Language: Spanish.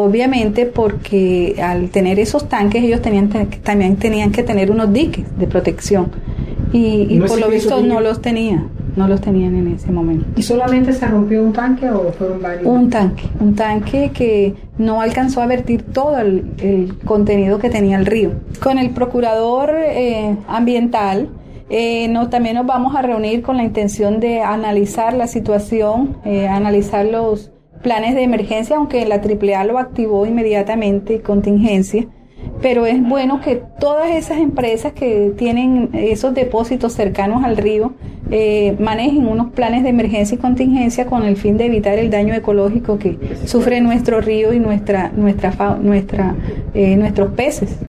obviamente porque al tener esos tanques ellos también tenían que tener unos diques de protección y por lo visto no los tenían en ese momento. ¿Y solamente se rompió un tanque o fueron varios? Un tanque que no alcanzó a vertir todo el contenido que tenía el río. Con el procurador ambiental también nos vamos a reunir con la intención de analizar la situación, analizar los planes de emergencia, aunque la AAA lo activó inmediatamente, contingencia, pero es bueno que todas esas empresas que tienen esos depósitos cercanos al río manejen unos planes de emergencia y contingencia con el fin de evitar el daño ecológico que sufre nuestro río y nuestros peces.